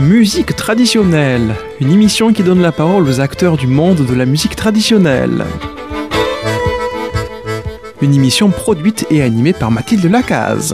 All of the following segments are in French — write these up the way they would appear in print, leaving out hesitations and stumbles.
Musique traditionnelle, une émission qui donne la parole aux acteurs du monde de la musique traditionnelle. Une émission produite et animée par Mathilde Lacaze.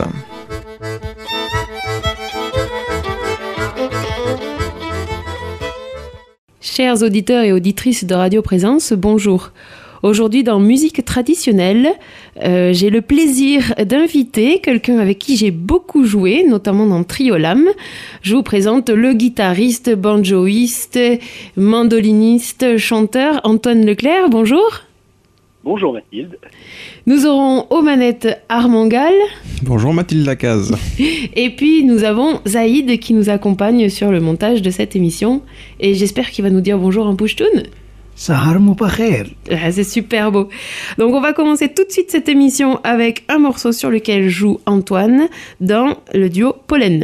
Chers auditeurs et auditrices de Radio Présence, bonjour. Aujourd'hui, dans Musique traditionnelle, j'ai le plaisir d'inviter quelqu'un avec qui j'ai beaucoup joué, notamment dans Triolam. Je vous présente le guitariste, banjoïste, mandoliniste, chanteur Antoine Leclerc. Bonjour. Bonjour Mathilde. Nous aurons aux manettes Armand Gall. Bonjour Mathilde Lacaze. Et puis nous avons Zaïd qui nous accompagne sur le montage de cette émission. Et j'espère qu'il va nous dire bonjour en Pouchtoun. Sahar Moubacher. C'est super beau. Donc on va commencer tout de suite cette émission avec un morceau sur lequel joue Antoine dans le duo Pollen.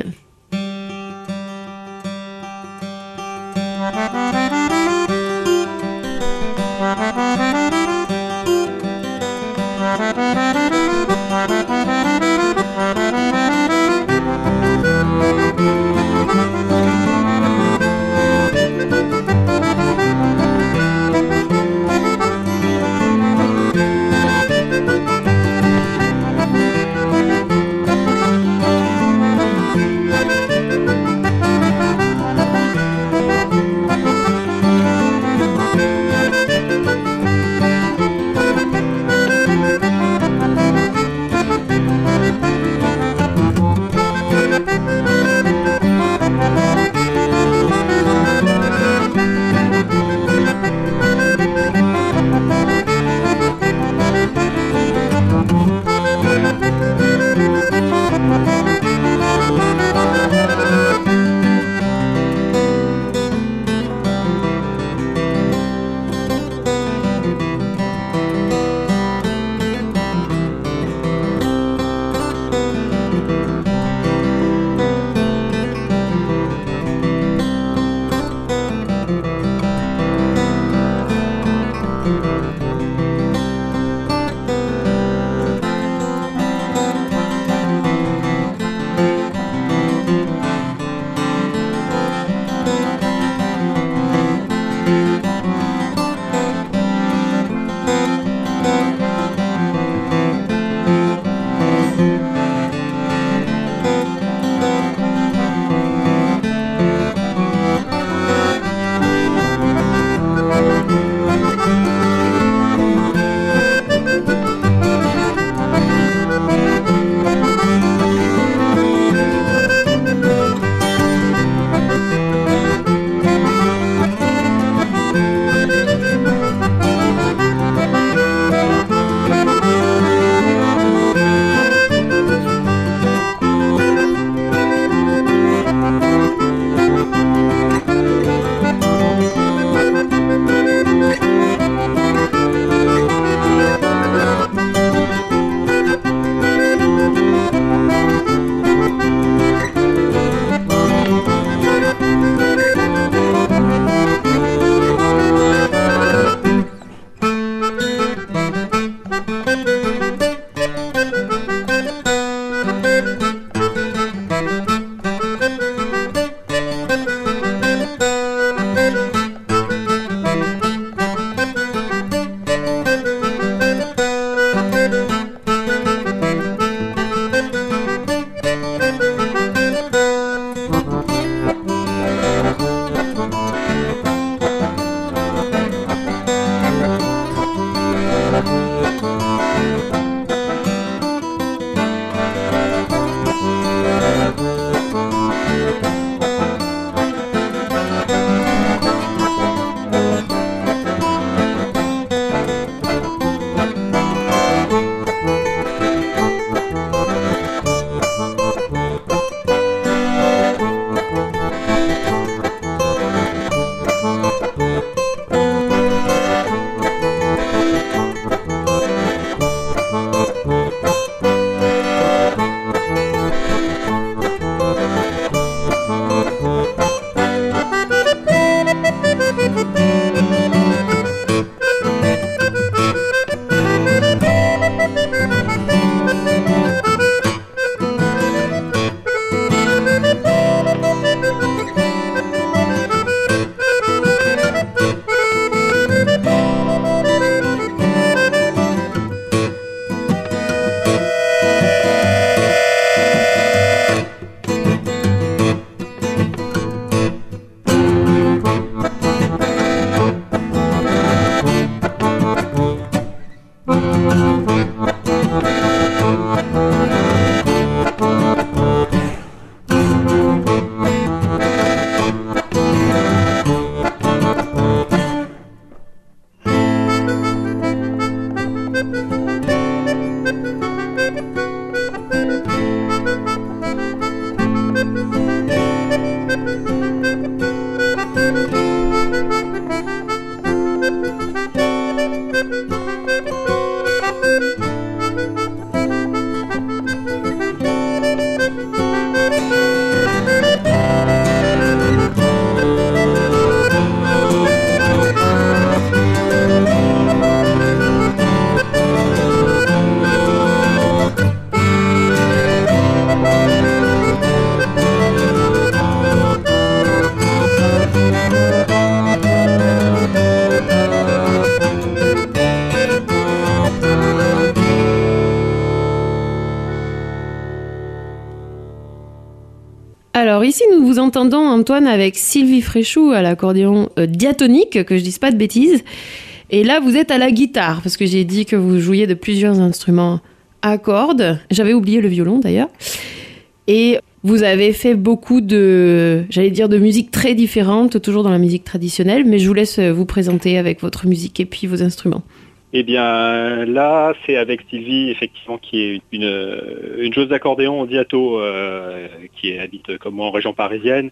Alors ici, nous vous entendons, Antoine, avec Sylvie Fréchou à l'accordéon diatonique, que je dise pas de bêtises. Et là, vous êtes à la guitare, parce que j'ai dit que vous jouiez de plusieurs instruments à cordes. J'avais oublié le violon, d'ailleurs. Et vous avez fait beaucoup de musique très différente, toujours dans la musique traditionnelle. Mais je vous laisse vous présenter avec votre musique et puis vos instruments. Eh bien, là, c'est avec Sylvie, effectivement, qui est une joueuse d'accordéon au diato, qui habite comme moi en région parisienne.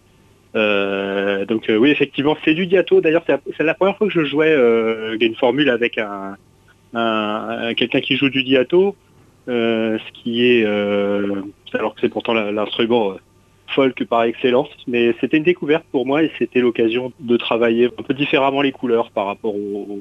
Donc oui, effectivement, c'est du diato. D'ailleurs, c'est la première fois que je jouais une formule avec quelqu'un qui joue du diato, ce qui est, alors que c'est pourtant l'instrument folk par excellence, mais c'était une découverte pour moi et c'était l'occasion de travailler un peu différemment les couleurs par rapport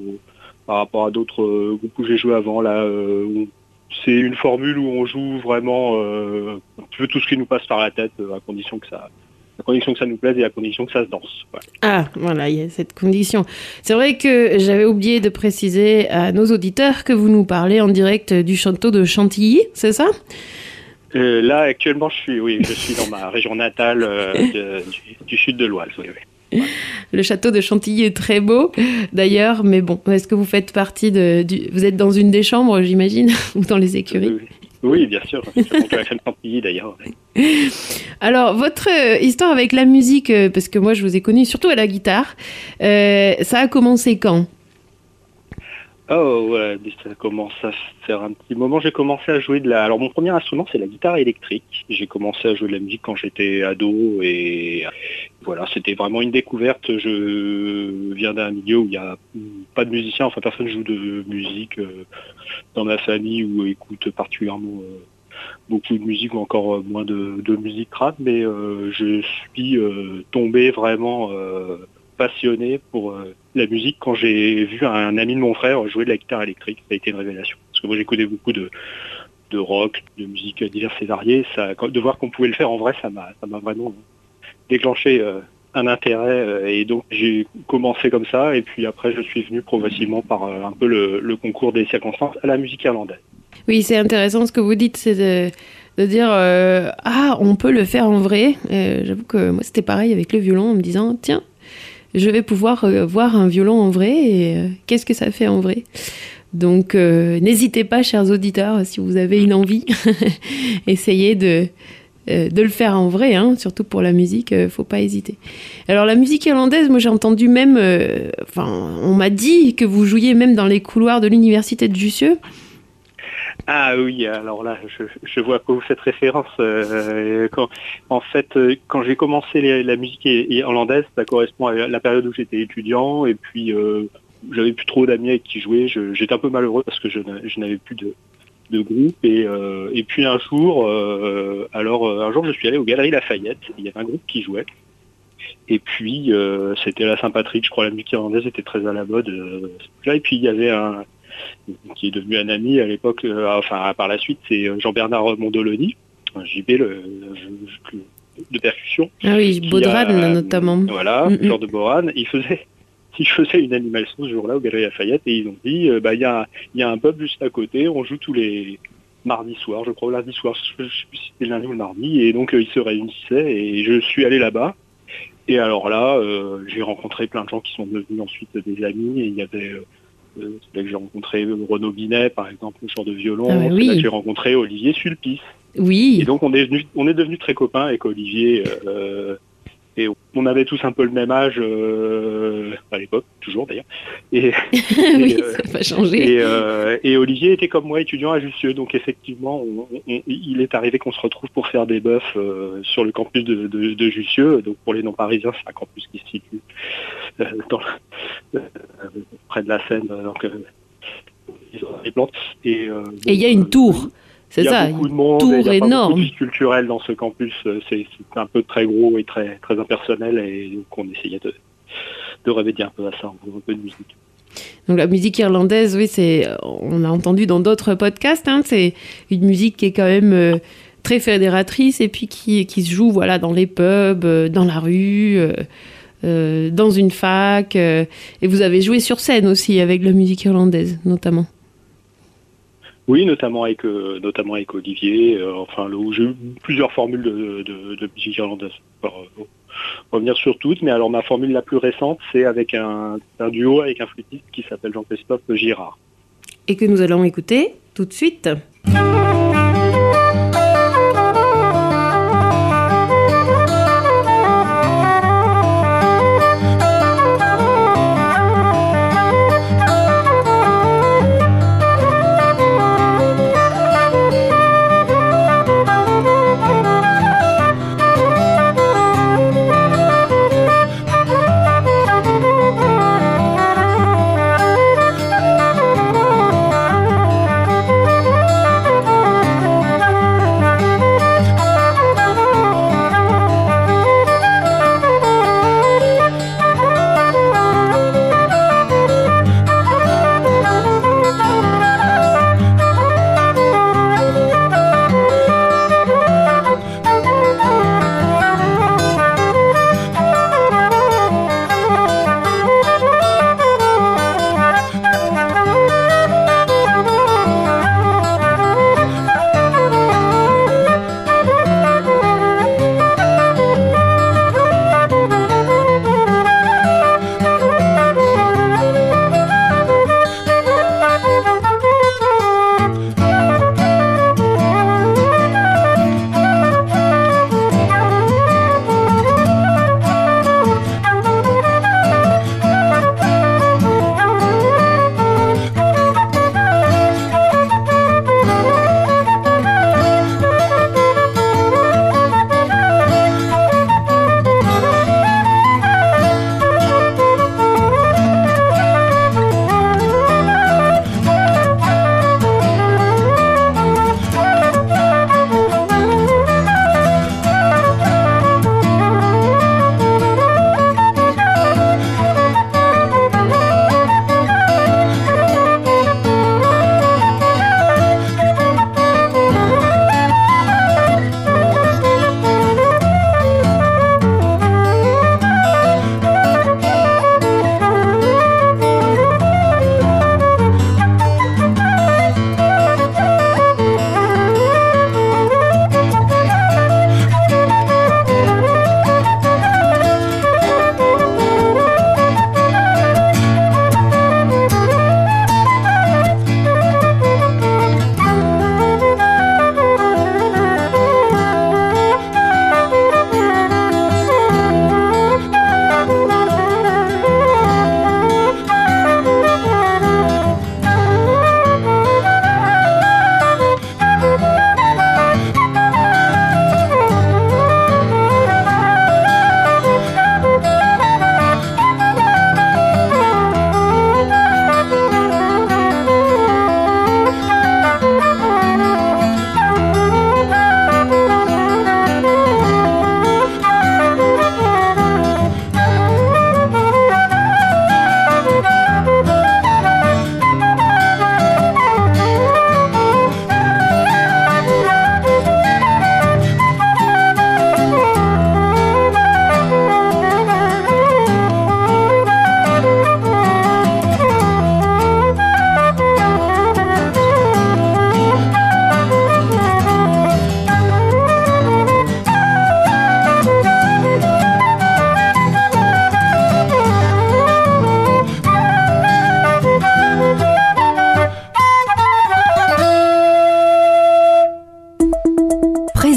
à d'autres groupes où j'ai joué avant. Là, c'est une formule où on joue vraiment un peu tout ce qui nous passe par la tête, à condition que ça nous plaise et à condition que ça se danse. Voilà. Ah, voilà, il y a cette condition. C'est vrai que j'avais oublié de préciser à nos auditeurs que vous nous parlez en direct du château de Chantilly, c'est ça ? Là, actuellement, je suis dans ma région natale du sud de l'Oise. Oui. Le château de Chantilly est très beau, d'ailleurs, mais bon, est-ce que vous faites partie vous êtes dans une des chambres, j'imagine, ou dans les écuries ? Oui, bien sûr. C'est mon FM Chantilly, d'ailleurs. Alors, votre histoire avec la musique, parce que moi, je vous ai connu surtout à la guitare, ça a commencé quand ? Oh, ouais, ça commence à faire un petit moment. J'ai commencé à jouer Alors, mon premier instrument, c'est la guitare électrique. J'ai commencé à jouer de la musique quand j'étais ado et voilà, c'était vraiment une découverte. Je viens d'un milieu où il n'y a pas de musiciens, enfin, personne joue de musique dans ma famille ou écoute particulièrement beaucoup de musique ou encore moins de musique crade, mais je suis tombé vraiment passionné pour la musique quand j'ai vu un ami de mon frère jouer de la guitare électrique. Ça a été une révélation. Parce que moi j'écoutais beaucoup de rock, de musique diverses et variées. De voir qu'on pouvait le faire en vrai, ça m'a vraiment déclenché un intérêt. Et donc j'ai commencé comme ça. Et puis après je suis venu progressivement par un peu le concours des circonstances à la musique irlandaise. Oui, c'est intéressant ce que vous dites, c'est de dire on peut le faire en vrai. J'avoue que moi c'était pareil avec le violon en me disant tiens, je vais pouvoir voir un violon en vrai et qu'est-ce que ça fait en vrai. Donc n'hésitez pas, chers auditeurs, si vous avez une envie, essayez de le faire en vrai, hein, surtout pour la musique, faut pas hésiter. Alors la musique irlandaise, moi j'ai entendu même, on m'a dit que vous jouiez même dans les couloirs de l'université de Jussieu. Ah oui, alors là, je vois à quoi vous faites référence. Quand j'ai commencé la musique irlandaise, ça correspond à la période où j'étais étudiant, et puis j'avais plus trop d'amis avec qui jouer. J'étais un peu malheureux parce que je n'avais plus de groupe, et puis un jour, je suis allé aux Galeries Lafayette, il y avait un groupe qui jouait, et puis c'était la Saint-Patrick, je crois, la musique irlandaise était très à la mode. Et puis il y avait qui est devenu un ami à l'époque, par la suite, c'est Jean-Bernard Mondoloni, un JB de percussion. Ah oui, Baudran notamment. Voilà, genre de Baudran. Il faisait une animation ce jour-là au Galeries Lafayette et ils ont dit, il y a un pub juste à côté, on joue tous les mardis soirs, je crois, lundi soir, je ne sais plus si c'était le lundi ou le mardi, et donc ils se réunissaient et je suis allé là-bas. Et alors là, j'ai rencontré plein de gens qui sont devenus ensuite des amis et il y avait C'est là que j'ai rencontré Renaud Binet, par exemple, le chant de violon. Ah, c'est oui. là que j'ai rencontré Olivier Sulpice. Oui. Et donc on est devenus très copains avec Olivier. Et on avait tous un peu le même âge à l'époque, toujours d'ailleurs. Et, Oui, ça n'a pas changé. et Olivier était comme moi étudiant à Jussieu, donc effectivement, il est arrivé qu'on se retrouve pour faire des bœufs sur le campus de Jussieu. Donc pour les non-parisiens, c'est un campus qui se situe près de la Seine, donc les plantes. Et Et il y a une tour, c'est ça, il y a beaucoup de monde, tour il y a pas énorme. beaucoup de vie culturelle dans ce campus. C'est un peu très gros et très très impersonnel, et donc on essayait de remédier un peu à ça en faisant un peu de musique. Donc la musique irlandaise, oui, on a entendu dans d'autres podcasts, hein, c'est une musique qui est quand même très fédératrice et puis qui se joue voilà, dans les pubs, dans la rue, dans une fac. Et vous avez joué sur scène aussi avec la musique irlandaise, notamment. Oui, notamment avec Olivier. Où j'ai eu plusieurs formules de musique irlandaise. Revenir sur toutes, mais alors ma formule la plus récente, c'est avec un duo avec un flûtiste qui s'appelle Jean-Christophe Girard. Et que nous allons écouter tout de suite.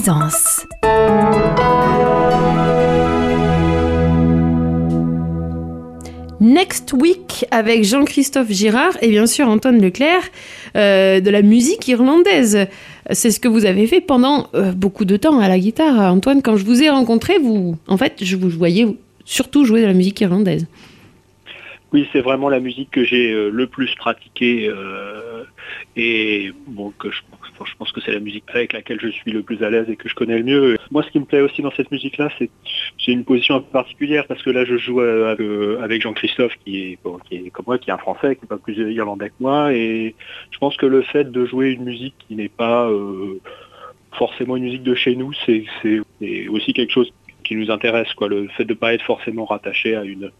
Présence. Next Week avec Jean-Christophe Girard et bien sûr Antoine Leclerc de la musique irlandaise. C'est ce que vous avez fait pendant beaucoup de temps à la guitare. Antoine, quand je vous ai rencontré, je vous voyais surtout jouer de la musique irlandaise. Oui, c'est vraiment la musique que j'ai le plus pratiquée et bon, que je pense que c'est la musique avec laquelle je suis le plus à l'aise et que je connais le mieux. Moi, ce qui me plaît aussi dans cette musique-là, c'est que j'ai une position un peu particulière parce que là, je joue avec Jean-Christophe qui est comme moi, qui est un Français, qui est pas plus irlandais que moi, et je pense que le fait de jouer une musique qui n'est pas forcément une musique de chez nous, c'est aussi quelque chose qui nous intéresse, quoi. Le fait de pas être forcément rattaché à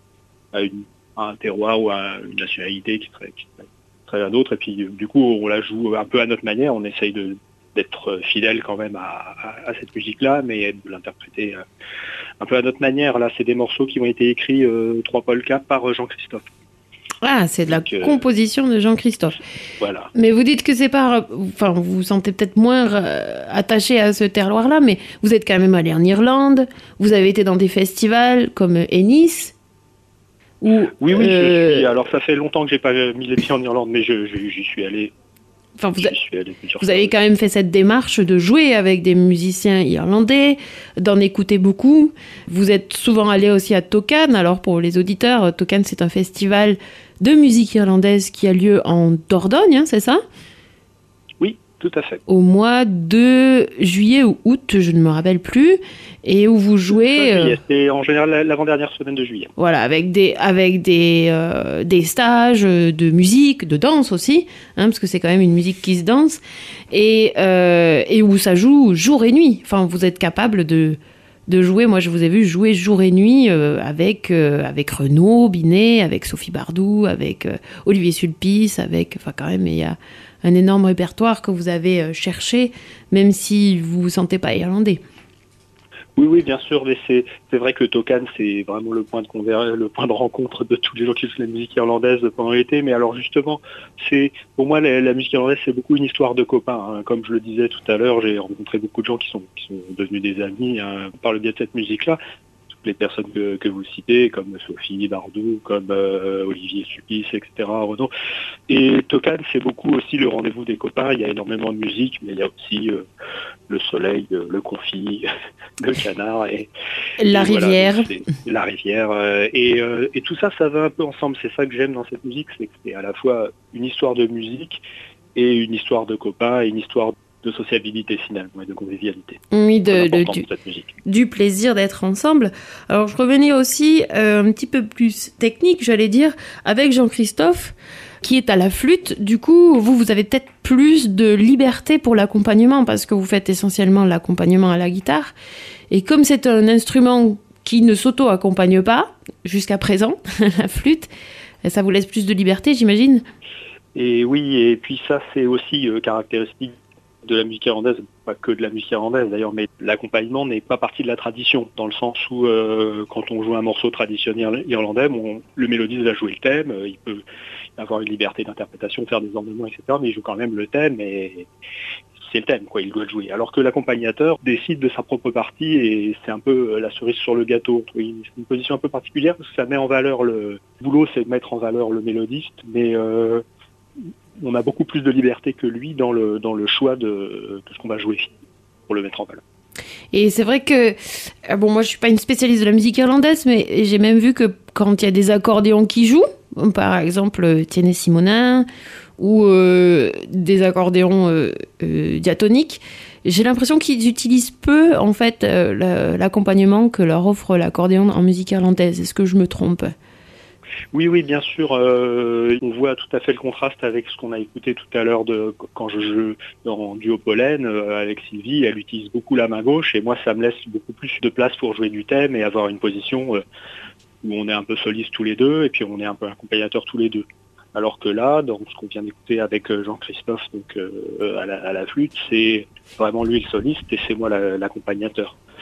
un terroir ou à une nationalité qui serait un autre, et puis du coup on la joue un peu à notre manière, on essaye d'être fidèle quand même à cette musique-là, mais de l'interpréter un peu à notre manière. Là, c'est des morceaux qui ont été écrits 3 polkas par Jean-Christophe. Ah, c'est de la composition de Jean-Christophe. Voilà. Mais vous dites que c'est pas... Enfin, vous vous sentez peut-être moins attaché à ce terroir-là, mais vous êtes quand même allé en Irlande, vous avez été dans des festivals comme Ennis. Oui, je suis. Alors ça fait longtemps que j'ai pas mis les pieds en Irlande, mais j'y suis allé. Enfin, vous avez quand même fait cette démarche de jouer avec des musiciens irlandais, d'en écouter beaucoup. Vous êtes souvent allé aussi à Tocan. Alors pour les auditeurs, Tocan, c'est un festival de musique irlandaise qui a lieu en Dordogne, hein, c'est ça ? Oui, tout à fait. Au mois de juillet ou août, je ne me rappelle plus, et où vous jouez... C'est en général l'avant-dernière semaine de juillet. Voilà, avec des stages de musique, de danse aussi, hein, parce que c'est quand même une musique qui se danse, et où ça joue jour et nuit. Enfin, vous êtes capable de jouer. Moi, je vous ai vu jouer jour et nuit avec Renaud Binet, avec Sophie Bardou, avec Olivier Sulpice, enfin quand même, il y a un énorme répertoire que vous avez cherché, même si vous vous sentez pas irlandais. Oui, bien sûr, mais c'est vrai que Tocan, c'est vraiment le point de rencontre de tous les gens qui font la musique irlandaise pendant l'été. Mais alors justement, pour moi la musique irlandaise, c'est beaucoup une histoire de copains, hein. Comme je le disais tout à l'heure, j'ai rencontré beaucoup de gens qui sont devenus des amis, hein, par le biais de cette musique-là. Les personnes que vous citez, comme Sophie Bardou, comme Olivier Sulpice, etc., Renaud. Et Tocan, c'est beaucoup aussi le rendez-vous des copains. Il y a énormément de musique, mais il y a aussi le soleil, le confit, le canard et la rivière. Voilà, la rivière. Et tout ça, ça va un peu ensemble. C'est ça que j'aime dans cette musique, c'est que c'est à la fois une histoire de musique et une histoire de copains et une histoire de sociabilité finalement et de convivialité. Oui, du plaisir d'être ensemble. Alors je revenais aussi un petit peu plus technique, j'allais dire, avec Jean-Christophe qui est à la flûte. Du coup, vous avez peut-être plus de liberté pour l'accompagnement parce que vous faites essentiellement l'accompagnement à la guitare. Et comme c'est un instrument qui ne s'auto-accompagne pas jusqu'à présent, la flûte, ça vous laisse plus de liberté, j'imagine. Et oui, et puis ça c'est aussi caractéristique de la musique irlandaise, pas que de la musique irlandaise d'ailleurs, mais l'accompagnement n'est pas partie de la tradition, dans le sens où quand on joue un morceau traditionnel irlandais, le mélodiste va jouer le thème, il peut avoir une liberté d'interprétation, faire des ornements, etc., mais il joue quand même le thème et c'est le thème, quoi, il doit le jouer. Alors que l'accompagnateur décide de sa propre partie et c'est un peu la cerise sur le gâteau. Oui, c'est une position un peu particulière parce que ça met en valeur le boulot, c'est de mettre en valeur le mélodiste, mais on a beaucoup plus de liberté que lui dans le choix de ce qu'on va jouer pour le mettre en valeur. Et c'est vrai que, moi je suis pas une spécialiste de la musique irlandaise, mais j'ai même vu que quand il y a des accordéons qui jouent, par exemple Tiene Simonin, ou des accordéons diatoniques, j'ai l'impression qu'ils utilisent peu en fait l'accompagnement que leur offre l'accordéon en musique irlandaise. Est-ce que je me trompe ? Oui, bien sûr. On voit tout à fait le contraste avec ce qu'on a écouté tout à l'heure quand je joue dans Duo Pollen avec Sylvie. Elle utilise beaucoup la main gauche et moi, ça me laisse beaucoup plus de place pour jouer du thème et avoir une position où on est un peu soliste tous les deux et puis on est un peu accompagnateur tous les deux. Alors que là, dans ce qu'on vient d'écouter avec Jean-Christophe donc, à la flûte, c'est vraiment lui le soliste et c'est moi l'accompagnateur.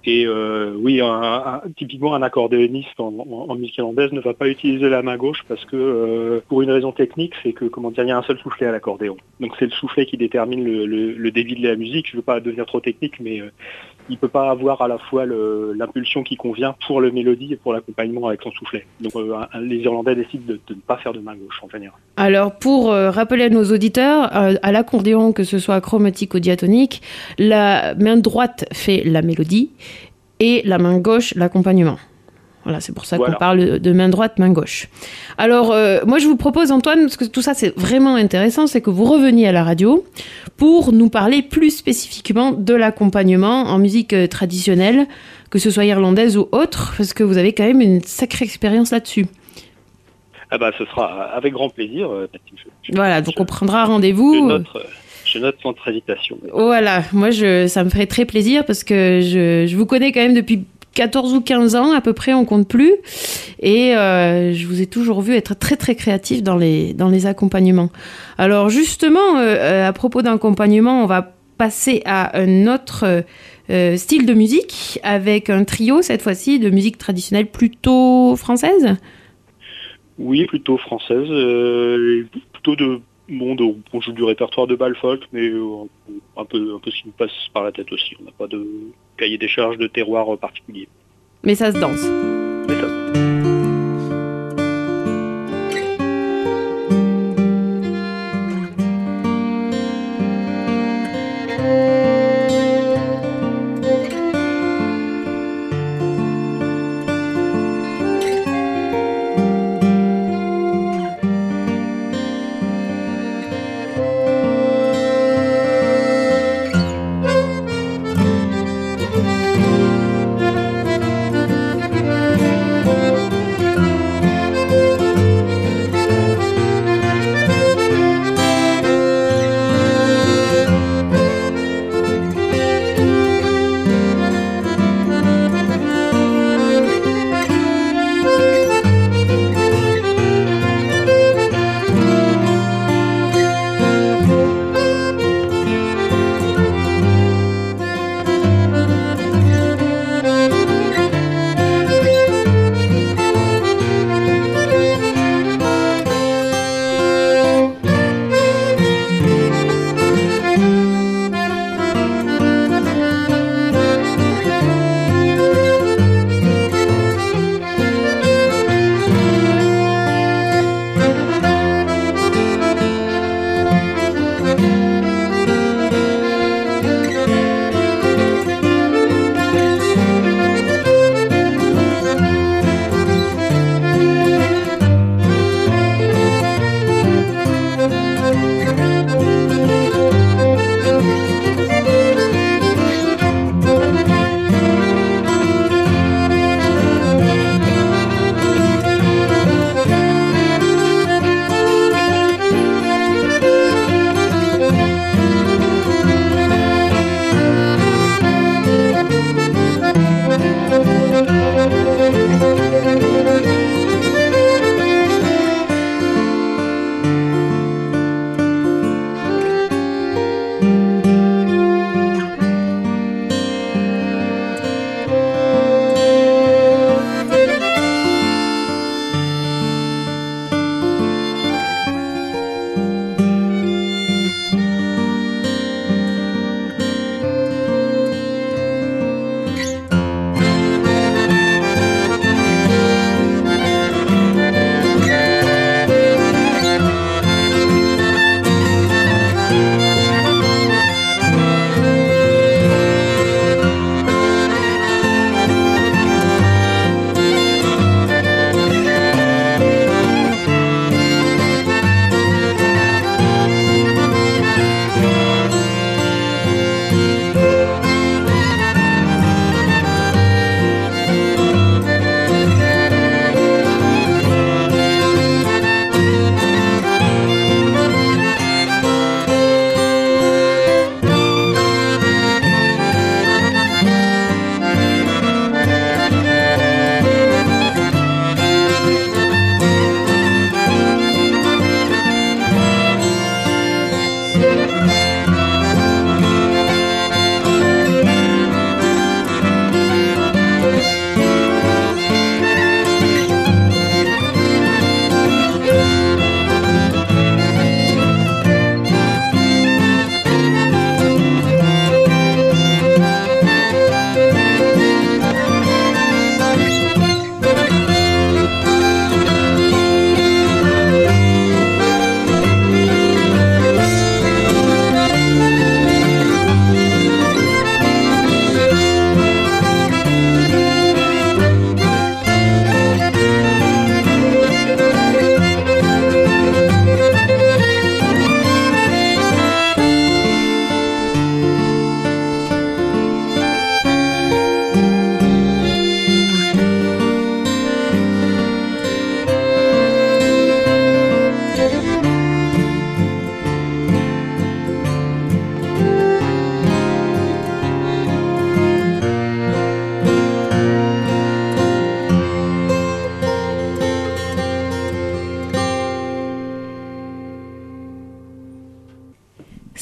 Et oui, typiquement un accordéoniste en musique irlandaise ne va pas utiliser la main gauche parce que pour une raison technique, c'est que il y a un seul soufflet à l'accordéon. Donc c'est le soufflet qui détermine le débit de la musique. Je ne veux pas devenir trop technique, mais il ne peut pas avoir à la fois l'impulsion qui convient pour le mélodie et pour l'accompagnement avec son soufflet. Donc les Irlandais décident de ne pas faire de main gauche en général. Alors pour rappeler à nos auditeurs, à l'accordéon, que ce soit chromatique ou diatonique, la main droite fait la mélodie et la main gauche l'accompagnement. Voilà, c'est pour ça qu'on parle de main droite, main gauche. Alors, moi, je vous propose, Antoine, parce que tout ça, c'est vraiment intéressant, c'est que vous reveniez à la radio pour nous parler plus spécifiquement de l'accompagnement en musique traditionnelle, que ce soit irlandaise ou autre, parce que vous avez quand même une sacrée expérience là-dessus. Ah bah, ce sera avec grand plaisir. Voilà, donc on prendra rendez-vous. Je note votre invitation. Voilà, moi, ça me ferait très plaisir parce que je vous connais quand même depuis 14 ou 15 ans à peu près, on compte plus. Et je vous ai toujours vu être très très créatif dans les accompagnements. Alors justement, à propos d'accompagnement, on va passer à un autre style de musique avec un trio cette fois-ci de musique traditionnelle plutôt française. Oui, plutôt française, plutôt on joue du répertoire de bal folk, mais un peu ce qui nous passe par la tête aussi. On n'a pas de cahier des charges de terroir particulier. Mais ça se danse.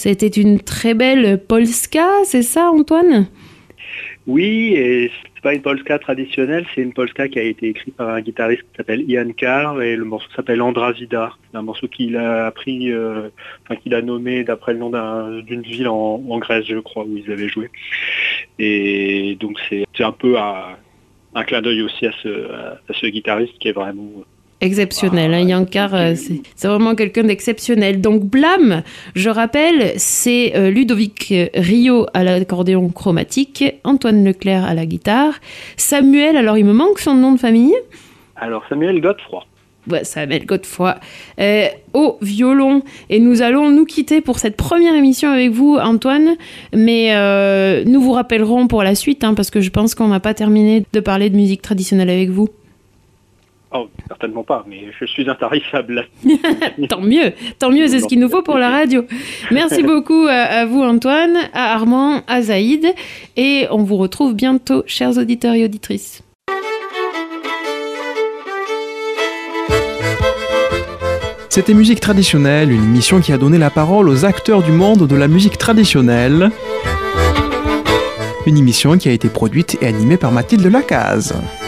C'était une très belle polska, c'est ça Antoine ? Oui, et c'est pas une polska traditionnelle, c'est une polska qui a été écrite par un guitariste qui s'appelle Ian Carr et le morceau s'appelle Andra Vidar. C'est un morceau qu'il a appris, qu'il a nommé d'après le nom d'une ville en Grèce, je crois, où ils avaient joué. Et donc c'est un peu un clin d'œil aussi à ce guitariste qui est vraiment... exceptionnel, Ian Carr, c'est vraiment quelqu'un d'exceptionnel. Donc Blam, je rappelle, c'est Ludovic Rio à l'accordéon chromatique, Antoine Leclerc à la guitare, Samuel, alors il me manque son nom de famille. Alors Samuel Godefroy. Ouais, Samuel Godefroy au violon. Et nous allons nous quitter pour cette première émission avec vous, Antoine. Mais nous vous rappellerons pour la suite, parce que je pense qu'on n'a pas terminé de parler de musique traditionnelle avec vous. Oh, certainement pas, mais je suis intarissable. Tant mieux, c'est ce qu'il nous faut pour la radio. Merci beaucoup à vous Antoine, à Armand, à Zaïd, et on vous retrouve bientôt, chers auditeurs et auditrices. C'était Musique traditionnelle, une émission qui a donné la parole aux acteurs du monde de la musique traditionnelle. Une émission qui a été produite et animée par Mathilde Lacaze.